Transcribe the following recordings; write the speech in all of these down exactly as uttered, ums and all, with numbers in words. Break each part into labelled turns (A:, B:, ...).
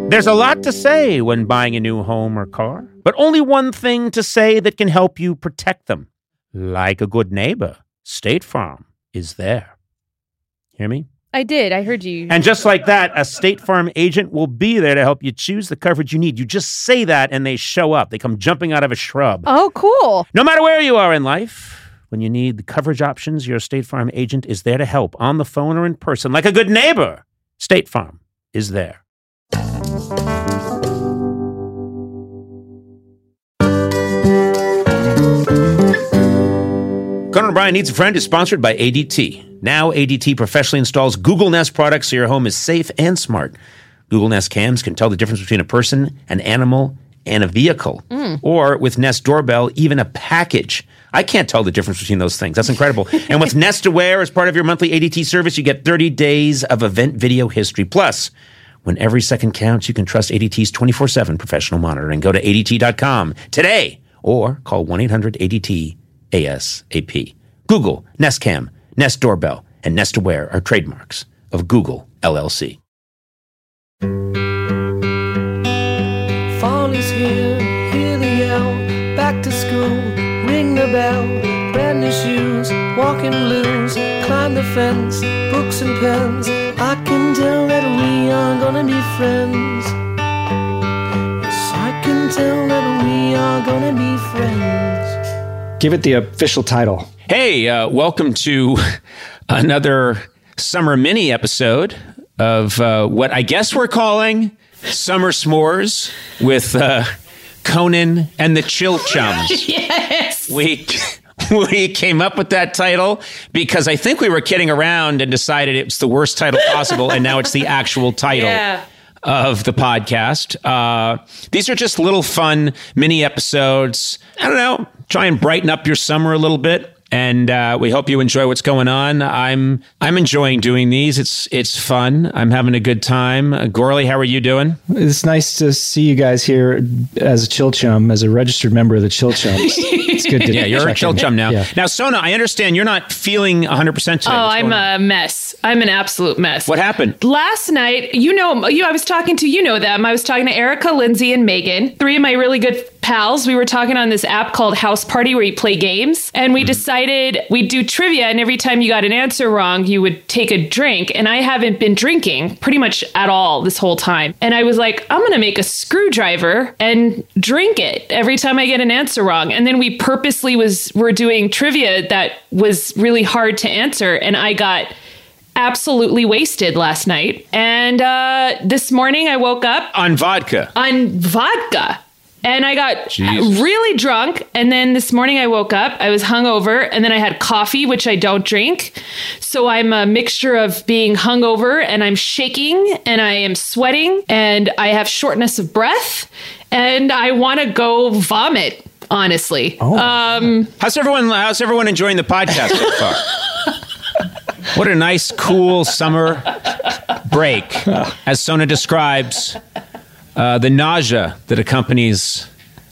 A: There's a lot to say when buying a new home or car, but only one thing to say that can help you protect them. Like a good neighbor, State Farm is there. Hear me?
B: I did. I heard you.
A: And just like that, a State Farm agent will be there to help you choose the coverage you need. You just say that and they show up. They come jumping out of a shrub.
B: Oh, cool.
A: No matter where you are in life, when you need the coverage options, your State Farm agent is there to help on the phone or in person. Like a good neighbor, State Farm is there. Conan O'Brien Needs a Friend is sponsored by A D T. Now, A D T professionally installs Google Nest products so your home is safe and smart. Google Nest cams can tell the difference between a person, an animal, and a vehicle. Mm. Or with Nest Doorbell, even a package. I can't tell the difference between those things. That's incredible. And with Nest Aware, as part of your monthly A D T service, you get thirty days of event video history. Plus, when every second counts, you can trust A D T's twenty-four seven professional monitoring. Go to A D T dot com today or call one eight hundred A D T A S A P. Google, Nest Cam, Nest Doorbell, and Nest Aware are trademarks of Google, L L C.
C: Fall is here, hear the yell, back to school, ring the bell, brand new shoes, walking blues, climb the fence, books and pens, I can tell that we are gonna be friends. Yes, I can tell that we are gonna be friends.
D: Give it the official title.
A: Hey, uh, welcome to another summer mini episode of uh, what I guess we're calling Summer S'mores with uh, Conan and the Chill Chums.
B: Yes.
A: We we came up with that title because I think we were kidding around and decided it's the worst title possible, and now it's the actual title.
B: Yeah.
A: Of the podcast. Uh, these are just little fun mini episodes. I don't know, try and brighten up your summer a little bit. And uh, we hope you enjoy what's going on. I'm I'm enjoying doing these. It's it's fun. I'm having a good time. Uh, Gorley, how are you doing?
D: It's nice to see you guys here as a Chill Chum, as a registered member of the Chill Chums. It's good to
A: Yeah, you're a Chill
D: in.
A: Chum now.
D: Yeah.
A: Now, Sona, I understand you're not feeling one hundred percent today.
B: Oh,
A: What's
B: I'm
A: going on?
B: a mess. I'm an absolute mess.
A: What happened?
B: Last night, you know, you I was talking to, you know them. I was talking to Erica, Lindsay, and Megan, three of my really good pals. We were talking on this app called House Party where you play games. And we mm. decided we'd do trivia. And every time you got an answer wrong, you would take a drink. And I haven't been drinking pretty much at all this whole time. And I was like, I'm going to make a screwdriver and drink it every time I get an answer wrong. And then we purposely was were doing trivia that was really hard to answer. And I got absolutely wasted last night. And uh, this morning I woke up
A: On vodka.
B: on vodka. And I got
A: Jeez.
B: really drunk. And then this morning I woke up, I was hungover, and then I had coffee, which I don't drink. So I'm a mixture of being hungover and I'm shaking and I am sweating and I have shortness of breath and I want to go vomit, honestly.
D: Oh.
B: Um,
A: How's everyone how's everyone enjoying the podcast so far? What a nice, cool summer break. As Sona describes, uh, the nausea that accompanies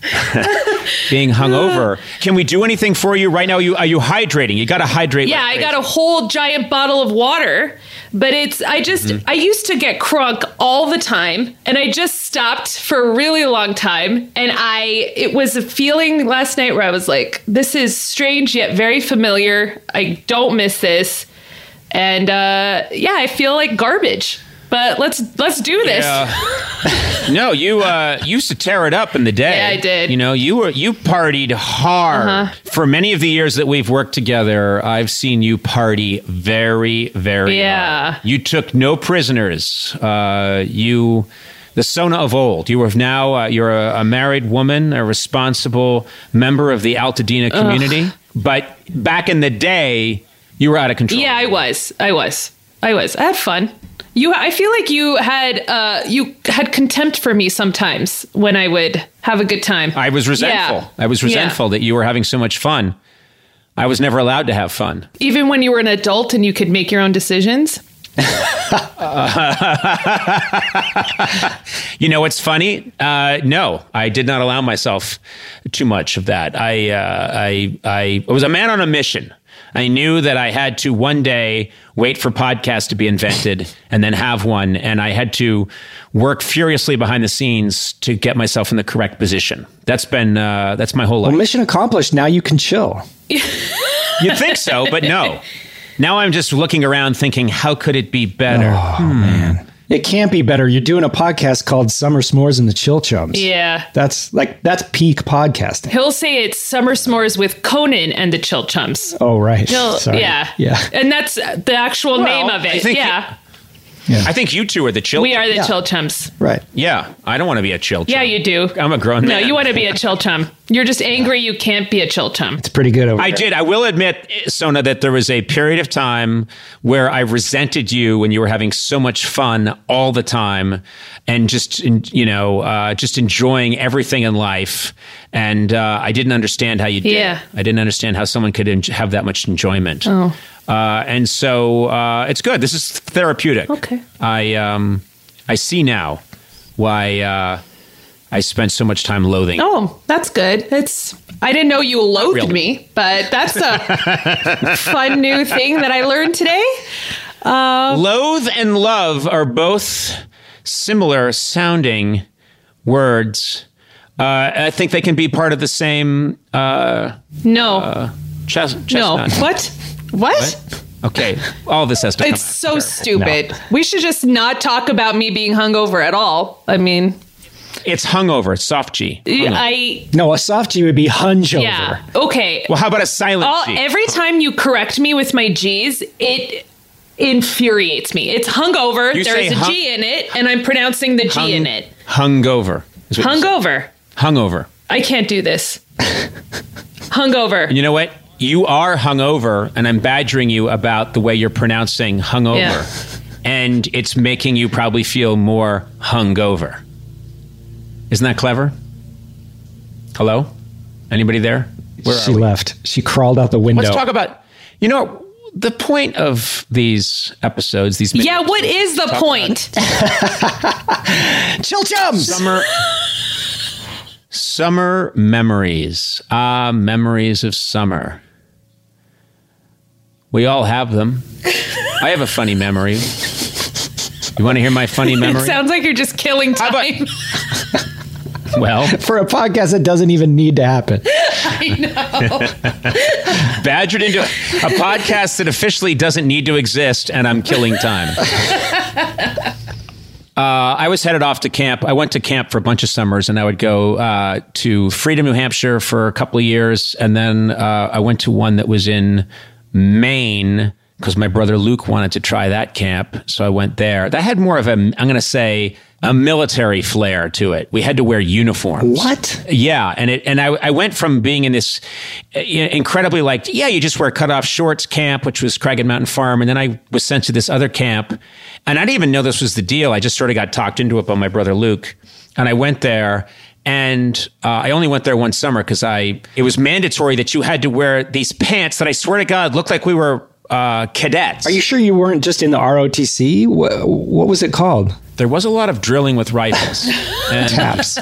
A: being hungover. Can we do anything for you right now? Are you, are you hydrating? You got to hydrate.
B: Yeah,
A: like
B: I got a whole giant bottle of water, but it's, I just, mm-hmm. I used to get crunk all the time, and I just stopped for a really long time. And I, it was a feeling last night where I was like, this is strange yet very familiar. I don't miss this. And uh, yeah, I feel like garbage. But let's let's do this.
A: Yeah. No, you uh, used to tear it up in the day.
B: Yeah, I did.
A: You know, you were you partied hard. Uh-huh. For many of the years that we've worked together, I've seen you party very, very
B: yeah.
A: hard. You took no prisoners. Uh, you, the Sona of old. You are now uh, you're a, a married woman, a responsible member of the Altadena community. Ugh. But back in the day, you were out of control.
B: Yeah, I was. I was. I was. I had fun. You, I feel like you had uh, you had contempt for me sometimes when I would have a good time.
A: I was resentful.
B: Yeah.
A: I was resentful
B: yeah.
A: that you were having so much fun. I was never allowed to have fun.
B: Even when you were an adult and you could make your own decisions?
A: You know what's funny? Uh, no, I did not allow myself too much of that. I, uh, I, I was a man on a mission. I knew that I had to one day wait for podcasts to be invented and then have one. And I had to work furiously behind the scenes to get myself in the correct position. That's been, uh, that's my whole life.
D: Well, mission accomplished. Now you can chill.
A: You'd think so, but no. Now I'm just looking around thinking, how could it be better?
D: Oh, hmm. man. It can't be better. You're doing a podcast called Summer S'mores and the Chill Chums.
B: Yeah.
D: That's like, that's peak podcasting.
B: He'll say it's Summer S'mores with Conan and the Chill Chums.
D: Oh, right.
B: He'll,
D: Sorry.
B: Yeah.
D: Yeah.
B: And that's the actual
A: Well,
B: name of
A: I
B: it.
A: think
B: Yeah.
D: Yeah.
A: I think you two are the chill.
B: We are the
D: Yeah.
B: Chill Chums.
D: Right.
A: Yeah, I don't want to be a chill chum.
B: Yeah, you do.
A: I'm a grown
B: No,
A: man.
B: you want to be a Chill Chum. You're just angry you can't be a Chill Chum.
D: It's pretty good over
A: I
D: there.
A: did. I will admit, Sona, that there was a period of time where I resented you when you were having so much fun all the time and just, you know, uh, just enjoying everything in life. And uh, I didn't understand how you did.
B: Yeah.
A: I didn't understand how someone could en- have that much enjoyment.
B: Oh.
A: Uh, and so uh, it's good. This is therapeutic.
B: Okay.
A: I um, I see now why uh, I spent so much time loathing.
B: Oh, that's good. It's I didn't know you loathed
A: really.
B: me, but that's a fun new thing that I learned today. Uh,
A: Loathe and love are both similar sounding words. Uh, I think they can be part of the same uh,
B: no.
A: uh, chest,
B: no.
A: chestnut.
B: What? What?
A: Okay, all this has to come
B: It's so
A: after.
B: stupid.
A: No.
B: We should just not talk about me being hungover at all. I mean,
A: It's hungover, soft G. Hungover.
B: I
D: No, a soft G would be hungover.
B: yeah. Okay.
A: Well, how about a silent
B: All,
A: G?
B: every time you correct me with my G's, it infuriates me. It's hungover.
A: You
B: There's
A: say
B: a
A: hun-
B: G in it, and I'm pronouncing the G
A: Hung-
B: in it.
A: Hungover. is what you said.
B: Hungover.
A: Hungover.
B: I can't do this. Hungover.
A: And you know what? You are hungover, and I'm badgering you about the way you're pronouncing hungover.
B: Yeah.
A: And it's making you probably feel more hungover. Isn't that clever? Hello? Anybody there? Where
D: She
A: are we?
D: left. She crawled out the window.
A: Let's talk about, you know, the point of these episodes, these mini
B: Yeah, what is the point?
D: Chill Chums!
A: summer summer memories. Ah, memories of summer. We all have them. I have a funny memory. You want to hear my funny
B: It
A: memory?
B: sounds like you're just killing
A: How about-
B: time.
A: Well,
D: For a podcast that doesn't even need to happen.
B: I know.
A: badgered into a podcast that officially doesn't need to exist, and I'm killing time. Uh, I was headed off to camp. I went to camp for a bunch of summers, and I would go uh, to Freedom, New Hampshire for a couple of years. And then uh, I went to one that was in Maine because my brother Luke wanted to try that camp. So I went there. That had more of a, I'm going to say, a military flair to it. We had to wear uniforms.
D: What?
A: Yeah, and it and I, I went from being in this uh, incredibly like, yeah, you just wear cutoff shorts camp, which was Cragged Mountain Farm, and then I was sent to this other camp, and I didn't even know this was the deal. I just sort of got talked into it by my brother Luke, and I went there, and uh, I only went there one summer because I it was mandatory that you had to wear these pants that I swear to God looked like we were uh, cadets.
D: Are you sure you weren't just in the R O T C? What, what was it called?
A: There was a lot of drilling with rifles. And,
D: Taps.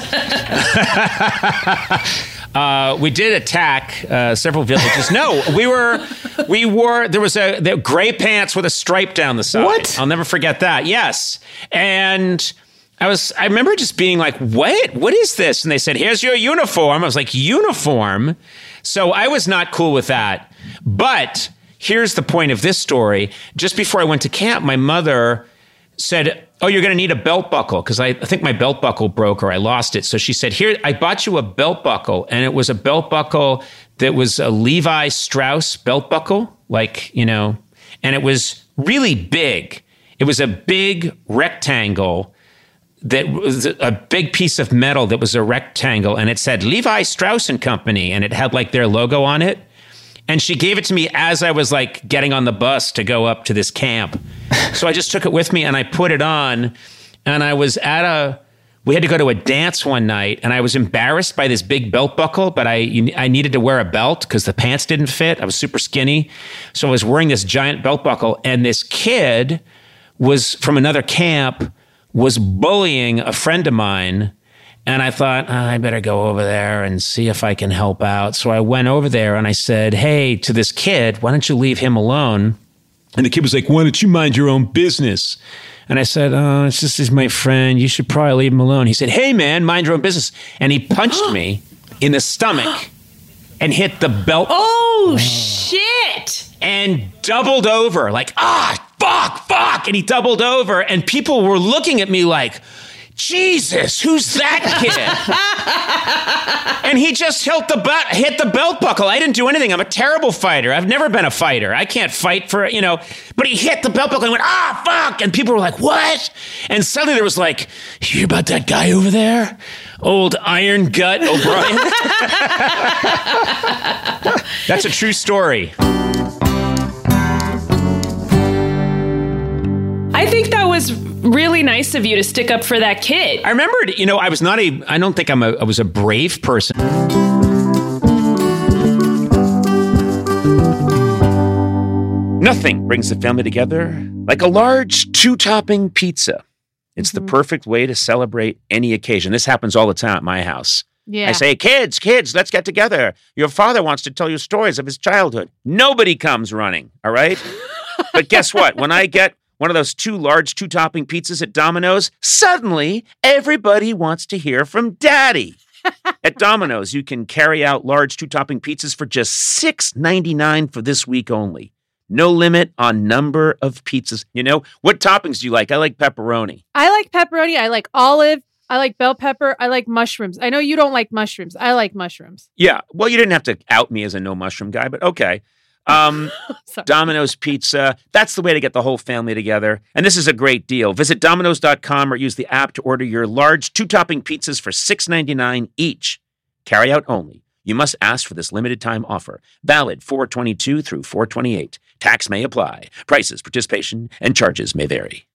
A: Uh, we did attack uh, several villages. No, we were, we wore, there was a, the gray pants with a stripe down the side.
D: What?
A: I'll never forget that. Yes. And I was, I remember just being like, what, what is this? And they said, here's your uniform. I was like, uniform? So I was not cool with that. But here's the point of this story. Just before I went to camp, my mother said, oh, you're going to need a belt buckle because I, I think my belt buckle broke or I lost it. So she said, here, I bought you a belt buckle. And it was a belt buckle that was a Levi Strauss belt buckle, like, you know, and it was really big. It was a big rectangle that was a big piece of metal that was a rectangle. And it said Levi Strauss and Company. And it had like their logo on it. And she gave it to me as I was like getting on the bus to go up to this camp. So I just took it with me and I put it on. And I was at a, we had to go to a dance one night. And I was embarrassed by this big belt buckle, but I, I needed to wear a belt because the pants didn't fit. I was super skinny. So I was wearing this giant belt buckle. And this kid was from another camp, was bullying a friend of mine. And I thought, oh, I better go over there and see if I can help out. So I went over there and I said, hey, to this kid, why don't you leave him alone? And the kid was like, why don't you mind your own business? And I said, oh, it's just he's my friend. You should probably leave him alone. He said, hey, man, mind your own business. And he punched me in the stomach and hit the belt.
B: Oh, shit.
A: And doubled over like, ah, fuck, fuck. And he doubled over and people were looking at me like, Jesus, who's that kid? And he just hit the, butt, hit the belt buckle. I didn't do anything. I'm a terrible fighter. I've never been a fighter. I can't fight for, you know, but he hit the belt buckle and went, ah, fuck. And people were like, what? And suddenly there was like, you hear about that guy over there? Old Iron Gut O'Brien. That's a true story.
B: I think that was really nice of you to stick up for that kid.
A: I remembered, you know, I was not a, I don't think I'm a, I was a brave person. Nothing brings the family together like a large two-topping pizza. It's mm-hmm. the perfect way to celebrate any occasion. This happens all the time at my house.
B: Yeah.
A: I say, kids, kids, let's get together. Your father wants to tell you stories of his childhood. Nobody comes running, all right? But guess what? When I get one of those two large two-topping pizzas at Domino's, suddenly everybody wants to hear from Daddy. At Domino's, you can carry out large two-topping pizzas for just six ninety-nine for this week only. No limit on number of pizzas. You know, what toppings do you like? I like pepperoni.
E: I like pepperoni. I like olive. I like bell pepper. I like mushrooms. I know you don't like mushrooms. I like mushrooms.
A: Yeah. Well, you didn't have to out me as a no mushroom guy, but okay. Um, Domino's Pizza. That's the way to get the whole family together. And this is a great deal. Visit Domino's dot com or use the app to order your large two-topping pizzas for six ninety-nine each. Carry out only. You must ask for this limited time offer. Valid four twenty-two through four twenty-eight. Tax may apply. Prices, participation, and charges may vary.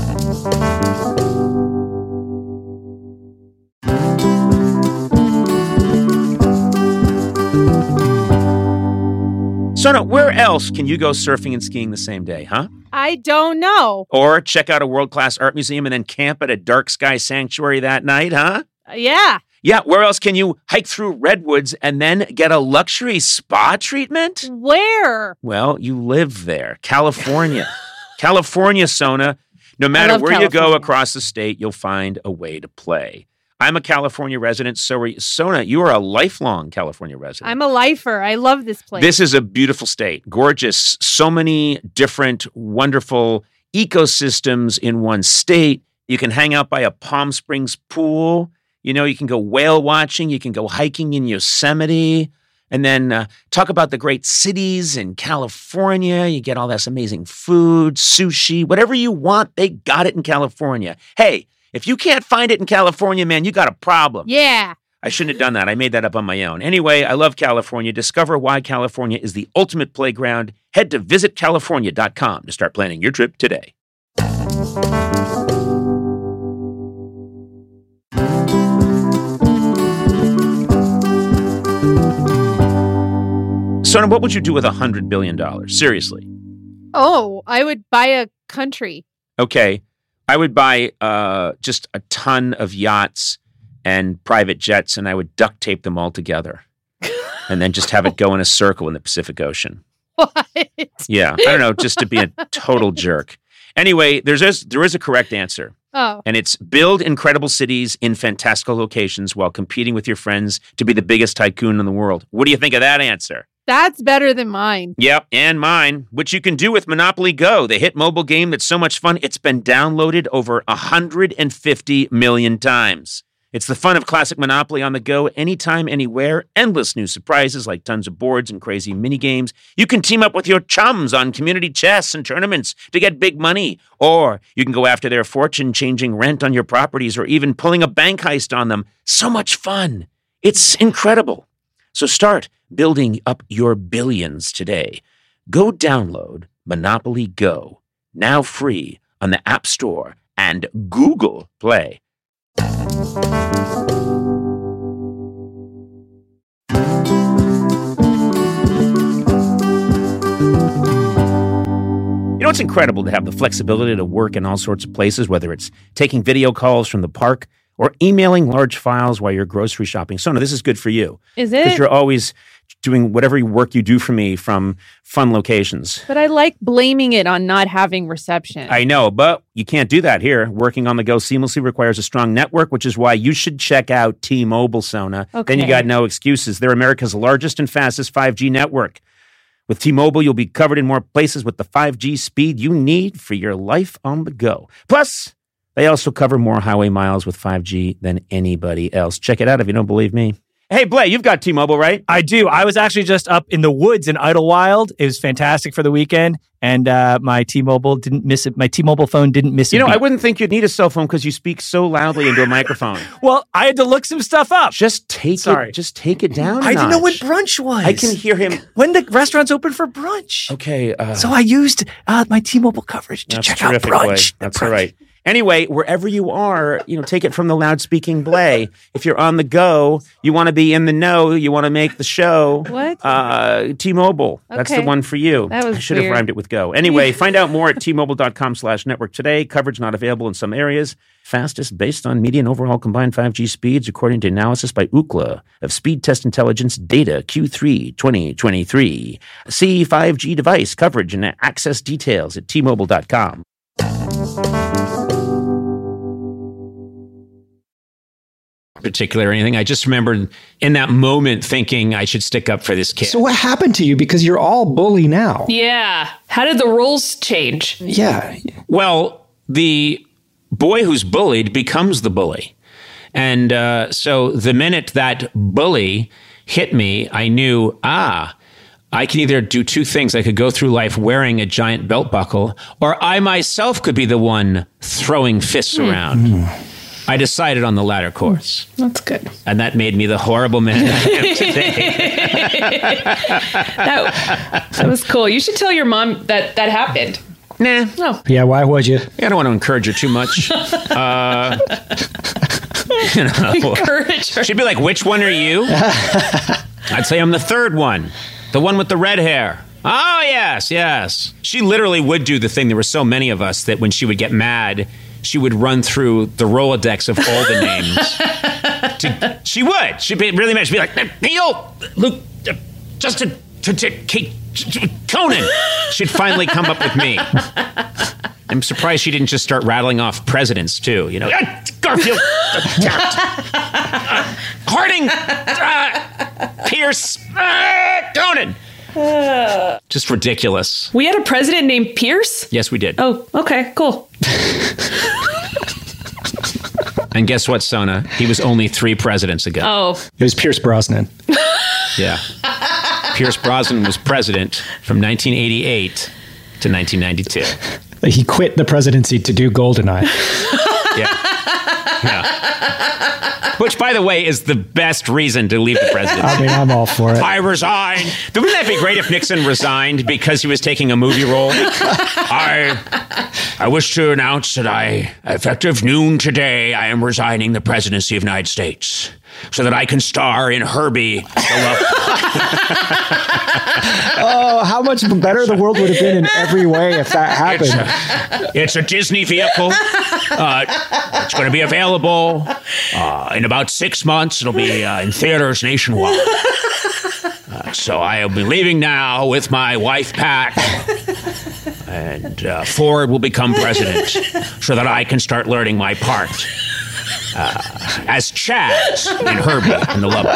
A: Sona, where else can you go surfing and skiing the same day, huh?
E: I don't know.
A: Or check out a world-class art museum and then camp at a dark sky sanctuary that night, huh?
E: Uh, yeah.
A: Yeah, where else can you hike through redwoods and then get a luxury spa treatment?
E: Where?
A: Well, you live there. California. California, Sona. No matter where
E: California.
A: you go across the state, you'll find a way to play. I'm a California resident, so are you. Sona, you are a lifelong California resident.
E: I'm a lifer. I love this place.
A: This is a beautiful state. Gorgeous. So many different, wonderful ecosystems in one state. You can hang out by a Palm Springs pool. You know, you can go whale watching. You can go hiking in Yosemite. And then uh, talk about the great cities in California. You get all this amazing food, sushi, whatever you want, they got it in California. Hey, if you can't find it in California, man, you got a problem.
E: Yeah.
A: I shouldn't have done that. I made that up on my own. Anyway, I love California. Discover why California is the ultimate playground. Head to visit california dot com to start planning your trip today. Sona, what would you do with one hundred billion dollars? Seriously.
E: Oh, I would buy a country.
A: Okay. I would buy uh, just a ton of yachts and private jets, and I would duct tape them all together and then just have it go in a circle in the Pacific Ocean.
E: What?
A: Yeah. I don't know, just to be a total jerk. Anyway, there's a, there is a correct answer.
E: Oh.
A: And it's build incredible cities in fantastical locations while competing with your friends to be the biggest tycoon in the world. What do you think of that answer?
E: That's better than mine.
A: Yep, and mine, which you can do with Monopoly Go, the hit mobile game that's so much fun, it's been downloaded over one hundred fifty million times. It's the fun of classic Monopoly on the go, anytime, anywhere, endless new surprises like tons of boards and crazy mini games. You can team up with your chums on community chess and tournaments to get big money, or you can go after their fortune changing rent on your properties or even pulling a bank heist on them. So much fun. It's incredible. So start building up your billions today. Go download Monopoly Go, now free on the App Store and Google Play. You know, it's incredible to have the flexibility to work in all sorts of places, whether it's taking video calls from the park or emailing large files while you're grocery shopping. Sona, this is good for you.
E: Is
A: Because
E: it?
A: you're always doing whatever work you do for me from fun locations.
E: But I like blaming it on not having reception.
A: I know, but you can't do that here. Working on the go seamlessly requires a strong network, which is why you should check out T-Mobile, Sona.
E: Okay.
A: Then you got no excuses. They're America's largest and fastest five G network. With T-Mobile, you'll be covered in more places with the five G speed you need for your life on the go. Plus, they also cover more highway miles with five G than anybody else. Check it out if you don't believe me. Hey, Blay, you've got T-Mobile, right?
F: I do. I was actually just up in the woods in Idlewild. It was fantastic for the weekend, and uh, my T-Mobile didn't miss it. My T-Mobile phone didn't miss it.
A: You know, I wouldn't think you'd need a cell phone because you speak so loudly into a microphone.
F: Well, I had to look some stuff up.
A: Just take
F: Sorry.
A: it. Just take it down. a
F: I didn't know what
A: notch.
F: brunch was.
A: I can hear him.
F: when the restaurant's open for brunch.
A: Okay. Uh,
F: So I used uh, my T-Mobile coverage to
A: that's
F: check out
A: terrific,
F: brunch.
A: Blay.
F: The
A: That's
F: brunch.
A: all right. Anyway, wherever you are, you know, take it from the loud-speaking Blay. If you're on the go, you want to be in the know, you want to make the show.
E: What?
A: Uh, T-Mobile. That's the
E: Okay.
A: one for you.
E: That was
A: I should have
E: weird.
A: rhymed it with go. Anyway, find out more at T-Mobile.com slash network today. Coverage not available in some areas. Fastest based on median overall combined five G speeds, according to analysis by Ookla of Speed Test Intelligence data Q three twenty twenty-three. See five G device coverage and access details at T Mobile dot com. Particular or anything. I just remembered in that moment thinking I should stick up for this kid.
D: So what happened to you? Because you're all bully now.
B: Yeah. How did the rules change?
D: Yeah.
A: Well, the boy who's bullied becomes the bully. And uh, so the minute that bully hit me, I knew, ah, I can either do two things. I could go through life wearing a giant belt buckle, or I myself could be the one throwing fists around.
D: Mm.
A: I decided on the latter course.
B: That's good.
A: And that made me the horrible man I am today.
B: That, that was cool. You should tell your mom that that happened.
A: Nah,
B: No.
D: Yeah, why would you?
A: I don't want to encourage her too much. Uh, you know,
B: Encourage her.
A: she'd be like, which one are you? I'd say I'm the third one. The one with the red hair. Oh, yes, yes. She literally would do the thing. There were so many of us that when she would get mad, she would run through the Rolodex of all the names. to, she would. She'd be really mad. She'd be like, Neil, Luke, uh, Justin, t- t- Kate, t- t- Conan. She'd finally come up with me. I'm surprised she didn't just start rattling off presidents, too. You know, uh, Garfield, uh, Harding, uh, Pierce, uh, Conan. Just ridiculous.
B: We had a president named Pierce?
A: Yes, we did.
B: Oh, okay, cool.
A: And guess what, Sona? He was only three presidents ago.
B: Oh,
D: It was Pierce Brosnan.
A: Yeah. Pierce Brosnan was president from nineteen eighty-eight to nineteen ninety-two.
D: He quit the presidency to do Goldeneye.
A: Yeah. Yeah. Which, by the way, is the best reason to leave the presidency.
D: I mean, I'm all for it.
A: I resign. Wouldn't that be great if Nixon resigned because he was taking a movie role? I I wish to announce that I, effective noon today, I am resigning the presidency of the United States so that I can star in Herbie. The Love-
D: Oh, how much better the world would have been in every way if that
A: It's
D: happened.
A: a, it's a Disney vehicle. Uh, it's going to be available uh, in about six months. It'll be uh, in theaters nationwide. Uh, so I'll be leaving now with my wife, Pat. And uh, Ford will become president so that I can start learning my part uh, as Chaz in Herbie and the Love.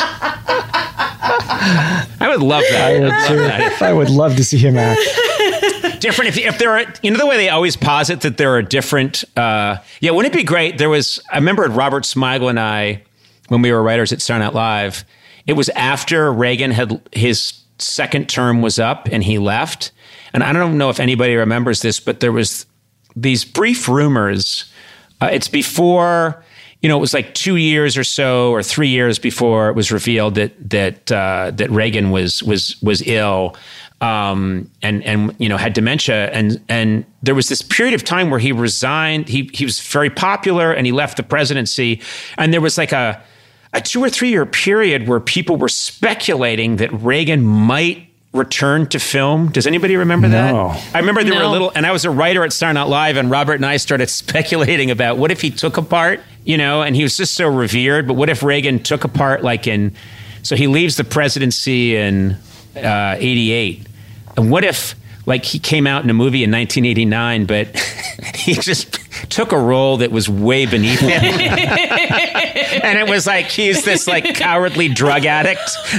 A: I would love that.
D: I would,
A: I'd
D: too.
A: love that.
D: I would love to see him act.
A: Different if, if there are, you know, the way they always posit that there are different, uh, yeah, wouldn't it be great? There was, I remember Robert Smigel and I, when we were writers at Saturday Night Live, it was after Reagan had, his second term was up and he left. And I don't know if anybody remembers this, but there was these brief rumors. Uh, it's before, you know, it was like two years or so, or three years before it was revealed that that uh, that Reagan was was was ill, um, and and you know had dementia, and and there was this period of time where he resigned. He he was very popular, and he left the presidency, and there was like a a two or three year period where people were speculating that Reagan might return to film. Does anybody remember
D: No.
A: that? I remember there were a
B: No.
A: little, and I was a writer at Saturday Night Live, and Robert and I started speculating about what if he took a part you know, and he was just so revered. But what if Reagan took apart, like in, so he leaves the presidency in uh, eighty-eight. And what if, like, he came out in a movie in nineteen eighty-nine, but he just took a role that was way beneath him. And it was like, he's this, like, cowardly drug addict.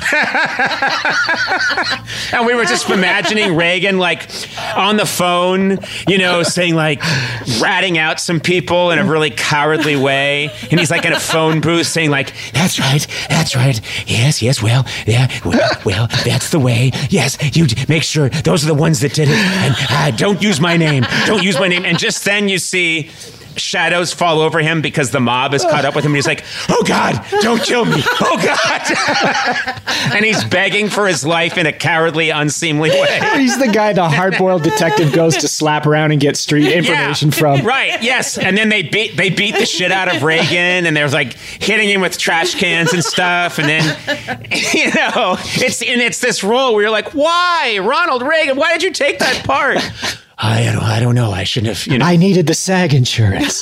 A: And we were just imagining Reagan, like, on the phone, you know, saying, like, ratting out some people in a really cowardly way. And he's, like, in a phone booth saying, like, that's right, that's right. Yes, yes, well, yeah, well, well that's the way. Yes, you d- make sure those are the ones that did it. And uh, don't use my name. Don't use my name. And just then you see shadows fall over him because the mob has caught up with him. And he's like, oh, God, don't kill me. Oh, God. And he's begging for his life in a cowardly, unseemly way.
D: He's the guy the hard-boiled detective goes to slap around and get street information
A: yeah.
D: from.
A: Right, yes. And then they beat they beat the shit out of Reagan, and there's like hitting him with trash cans and stuff. And then, you know, it's and it's this role where you're like, why? Ronald Reagan, why did you take that part? I don't, I don't know. I shouldn't have, you know.
D: I needed the SAG insurance.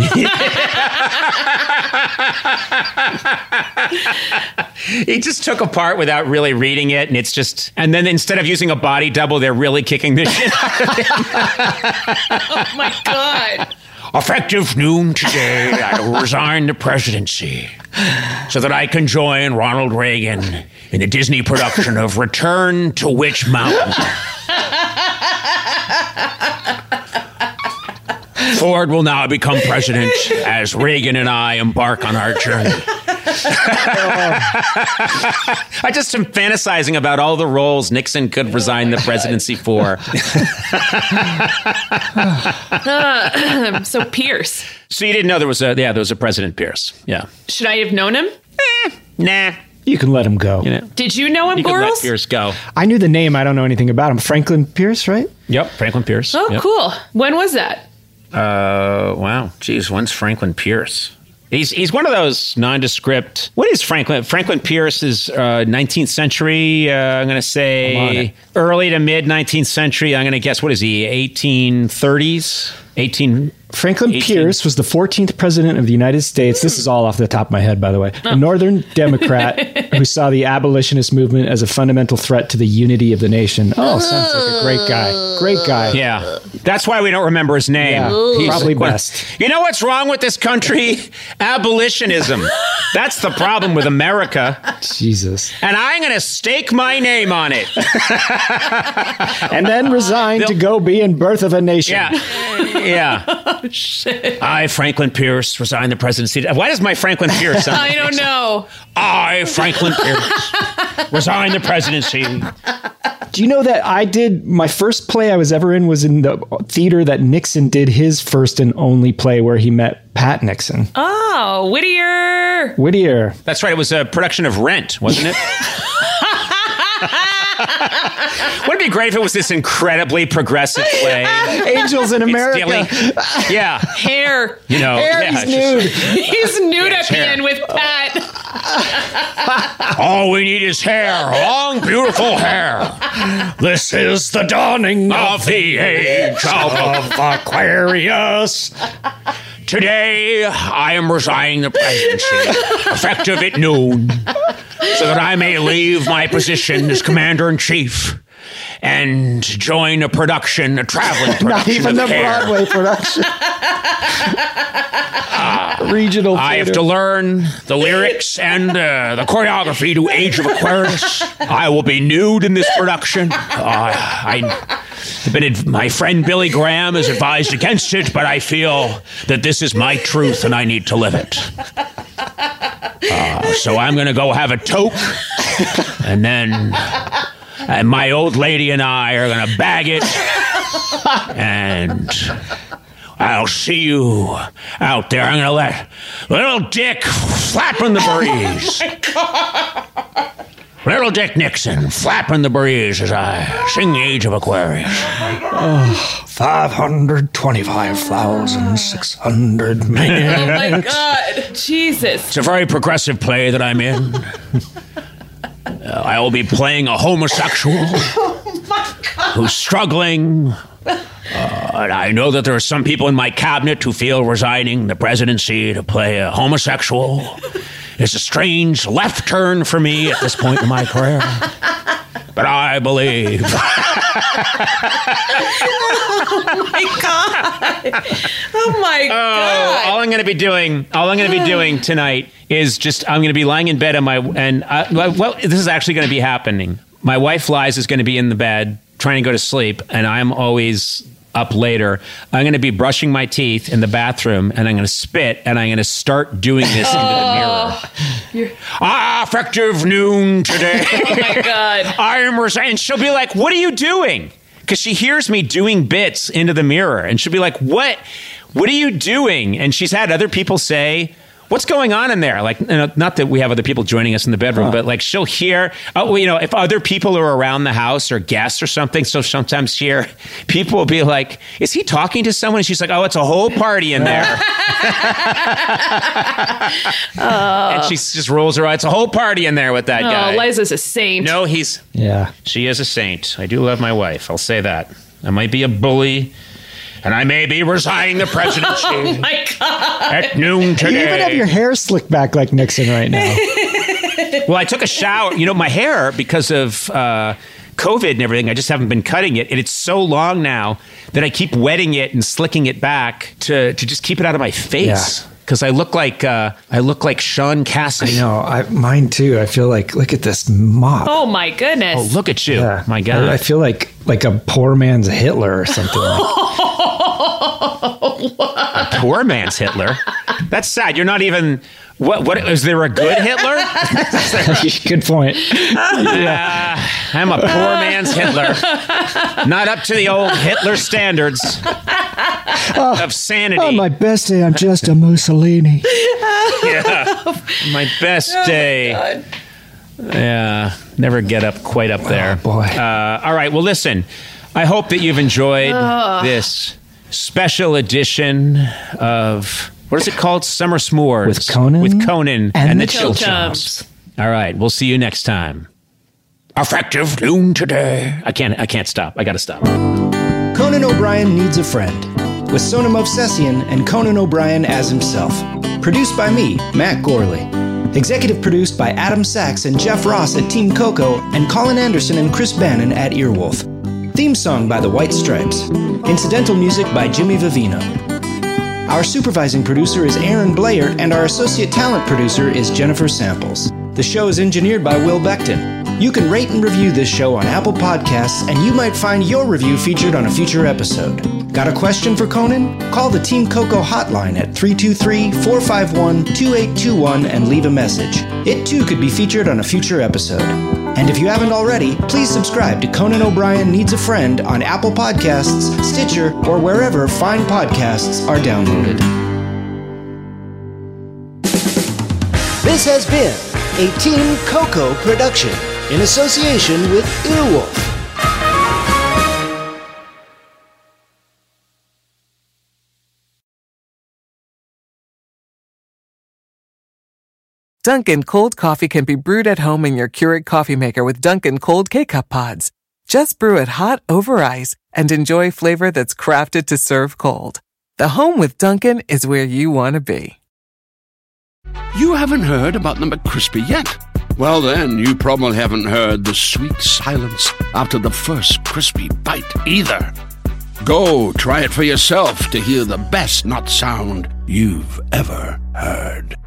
A: He just took a part without really reading it, and it's just, and then instead of using a body double, they're really kicking the shit out of him.
B: Oh my God.
A: Effective noon today, I will resign the presidency so that I can join Ronald Reagan in the Disney production of Return to Witch Mountain. Ford will now become president as Reagan and I embark on our journey. I just am fantasizing about all the roles Nixon could resign the presidency for.
B: uh, so Pierce.
A: So you didn't know there was a, yeah, there was a President Pierce. Yeah.
B: Should I have known him?
A: Eh, nah.
D: You can let him go.
A: You know,
B: Did you know him,
A: you can let
B: Gorals?
A: Pierce go.
D: I knew the name. I don't know anything about him. Franklin Pierce, right?
A: Yep, Franklin Pierce.
B: Oh,
A: yep.
B: cool. When was that?
A: Uh, wow. Geez, when's Franklin Pierce? He's he's one of those nondescript. What is Franklin? Franklin Pierce is uh, nineteenth century. Uh, I'm going to say early to mid nineteenth century. I'm going to guess, what is he? eighteen thirties? eighteen
D: Franklin
A: eighteen
D: Pierce was the fourteenth president of the United States. This is all off the top of my head, by the way. A Northern Democrat who saw the abolitionist movement as a fundamental threat to the unity of the nation. Oh, sounds like a great guy. Great guy.
A: Yeah. That's why we don't remember his name.
D: Yeah,
A: He's
D: probably
A: like,
D: best.
A: You know what's wrong with this country? Abolitionism. That's the problem with America.
D: Jesus.
A: And I'm going to stake my name on it.
D: And then resign to go be in Birth of a Nation.
A: Yeah. Yeah.
B: Oh, shit.
A: I, Franklin Pierce, resign the presidency. Why does my Franklin Pierce sound like
B: I don't
A: this?
B: know.
A: I, Franklin Pierce, resign the presidency.
D: Do you know that I did, my first play I was ever in was in the theater that Nixon did his first and only play where he met Pat Nixon.
B: Oh, Whittier.
D: Whittier.
A: That's right. It was a production of Rent, wasn't it? Wouldn't it be great if it was this incredibly progressive play?
D: Angels in America.
A: Stealing, yeah.
B: Hair.
A: You know,
D: Hair,
A: yeah,
D: he's
A: it's
D: nude.
A: just-
B: He's nude
A: Yeah,
B: at
A: his
B: the
A: hair.
B: end with Pat.
A: All we need is hair, long, beautiful hair.
D: This is the dawning
A: Of the age of
D: Aquarius.
A: Today, I am resigning the presidency, effective at noon, so that I may leave my position as commander-in-chief and join a production, a traveling production
D: Not even
A: of
D: the
A: Hair.
D: Broadway production. Regional
A: I have
D: theater.
A: to learn the lyrics and uh, the choreography to Age of Aquarius. I will be nude in this production. Uh, I, have been adv- my friend Billy Graham has advised against it, but I feel that this is my truth and I need to live it. Uh, so I'm going to go have a toke, and then and my old lady and I are going to bag it, and I'll see you out there. I'm going to let little Dick flapping the breeze. Little Dick Nixon flapping the breeze as I sing the Age of Aquarius.
D: Oh, five hundred twenty-five thousand six hundred million.
B: Oh my God. Jesus.
A: It's a very progressive play that I'm in. Uh, I will be playing a homosexual who's struggling Uh, and I know that there are some people in my cabinet who feel resigning the presidency to play a homosexual is a strange left turn for me at this point in my career. But I believe.
G: Oh my God. Oh my God.
A: Oh, all I'm going to be doing, all I'm going to be doing tonight is just, I'm going to be lying in bed on my, and I, well, this is actually going to be happening. My wife Liza is going to be in the bed trying to go to sleep, and I'm always up later. I'm going to be brushing my teeth in the bathroom, and I'm going to spit, and I'm going to start doing this into the mirror.
B: You're-
A: Ah, effective noon today.
B: Oh my God.
A: I'm resigning. And she'll be like, what are you doing? Because she hears me doing bits into the mirror, and she'll be like, what? What are you doing? And she's had other people say, what's going on in there? Like, you know, not that we have other people joining us in the bedroom, huh. but like she'll hear, oh, well, you know, if other people are around the house or guests or something, so sometimes here, people will be like, is he talking to someone? And she's like, oh, it's a whole party in there. uh, and she just rolls her eyes. It's a whole party in there with that
B: oh,
A: guy.
B: Liza's a saint.
A: No, he's,
D: Yeah.
A: she is a saint. I do love my wife. I'll say that. I might be a bully. And I may be resigning the presidency
B: Oh my God.
A: at noon today.
D: You even have your hair slicked back like Nixon right now.
A: Well, I took a shower. You know, my hair, because of uh, COVID and everything, I just haven't been cutting it. And it's so long now that I keep wetting it and slicking it back to, to just keep it out of my face.
D: Yeah.
A: Because I look like uh, I look like Sean Cassidy.
D: I know. I, mine too. I feel like, look at this mop.
B: Oh my goodness.
A: Oh, look at you.
D: Yeah.
A: My God.
D: I, I feel like like a poor man's Hitler or something.
A: A poor man's Hitler? That's sad. You're not even... What? What? Is there a good Hitler?
D: Good point.
A: Yeah. Uh, I'm a poor man's Hitler. Not up to the old Hitler standards
D: oh,
A: of sanity.
D: On my best day, I'm just a Mussolini.
A: Yeah. My best day.
G: God.
A: Yeah. Never get up quite up there.
D: Oh, boy.
A: Uh, all right. Well, listen. I hope that you've enjoyed this special edition of... What is it called? Summer S'mores.
D: With Conan?
A: With Conan and,
D: and
A: the
D: the
A: Chill
B: Chumps.
A: Chumps. All right. We'll see you next time. Effective noon today. I can't, I can't stop. I got to stop.
H: Conan O'Brien Needs a Friend, with Sona Movsesian and Conan O'Brien as himself. Produced by me, Matt Gorley. Executive produced by Adam Sachs and Jeff Ross at Team Coco and Colin Anderson and Chris Bannon at Earwolf. Theme song by the White Stripes. Incidental music by Jimmy Vivino. Our supervising producer is Aaron Blair, and our associate talent producer is Jennifer Samples. The show is engineered by Will Beckton. You can rate and review this show on Apple Podcasts, and you might find your review featured on a future episode. Got a question for Conan? Call the Team Coco hotline at three two three, four five one, two eight two one and leave a message. It too could be featured on a future episode. And if you haven't already, please subscribe to Conan O'Brien Needs a Friend on Apple Podcasts, Stitcher, or wherever fine podcasts are downloaded. This has been a Team Coco production in association with Earwolf.
I: Dunkin' cold coffee can be brewed at home in your Keurig coffee maker with Dunkin' cold K-Cup pods. Just brew it hot over ice and enjoy flavor that's crafted to serve cold. The home with Dunkin' is where you want to be.
J: You haven't heard about the McCrispy yet? Well then, you probably haven't heard the sweet silence after the first crispy bite either. Go try it for yourself to hear the best nut sound you've ever heard.